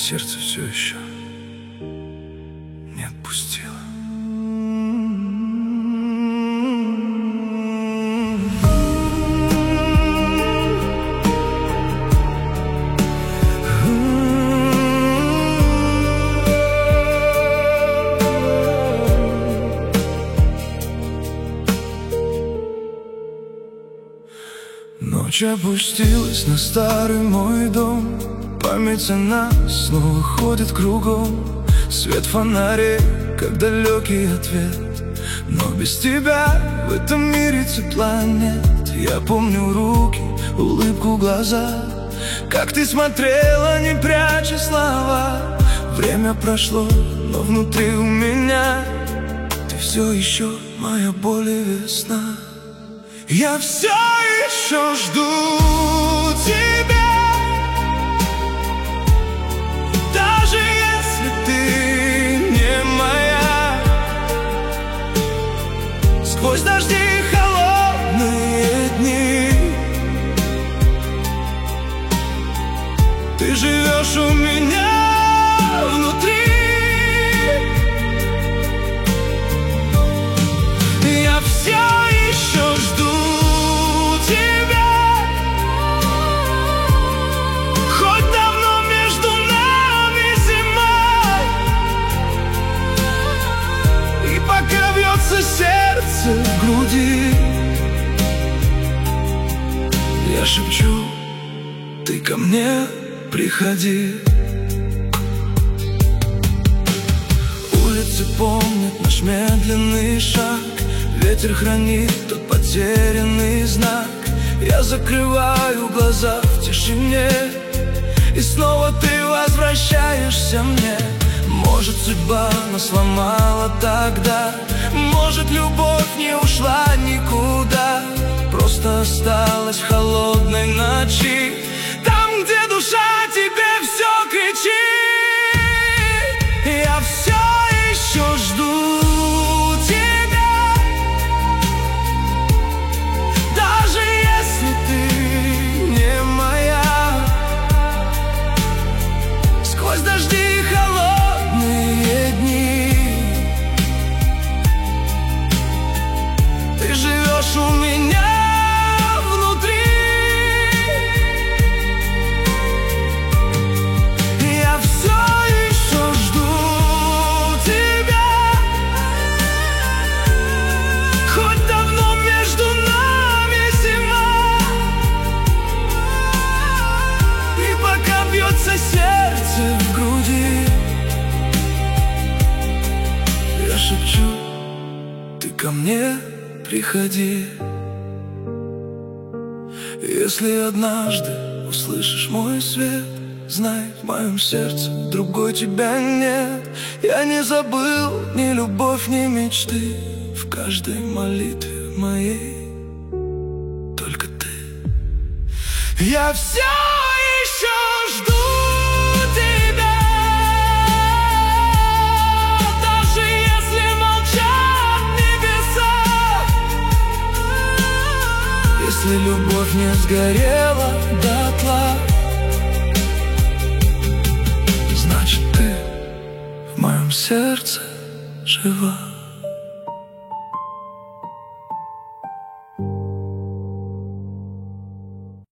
сердце все еще не отпустило. Ночь опустилась на старый мой дом. Память о нас снова ходит кругом. Свет фонарей, как далекий ответ. Но без тебя в этом мире тепла нет. Я помню руки, улыбку, глаза, как ты смотрела, не пряча слова. Время прошло, но внутри у меня ты все еще моя боль и весна. Я все еще жду тебя, даже если ты не моя. Сквозь дожди и холодные дни ты живешь у меня внутри. Я все еще жду тебя, хоть давно между нами зима, и пока бьется сердце в груди, я шепчу: ты ко мне приходи. Улицы помнят наш медленный шаг, ветер хранит тот потерянный знак. Я закрываю глаза в тишине, и снова ты возвращаешься мне. Может, судьба нас сломала тогда, может, любовь не ушла никуда, просто осталась в холодной ночи, там, где душа тебе все кричит. Я все еще жду тебя, даже если ты не моя. Сквозь дожди и холодные дни ты живешь у меня внутри. Я все еще жду тебя, хоть давно между нами зима, и пока бьется сердце в груди, я шепчу: ты ко мне приходи. Если однажды услышишь мой свет, знай, в моем сердце другой тебя нет. Я не забыл ни любовь, ни мечты, в каждой молитве моей только ты. Я все еще жду тебя, даже если молчат небеса. Если любовь не сгорела дотла, значит, ты в моем сердце жива.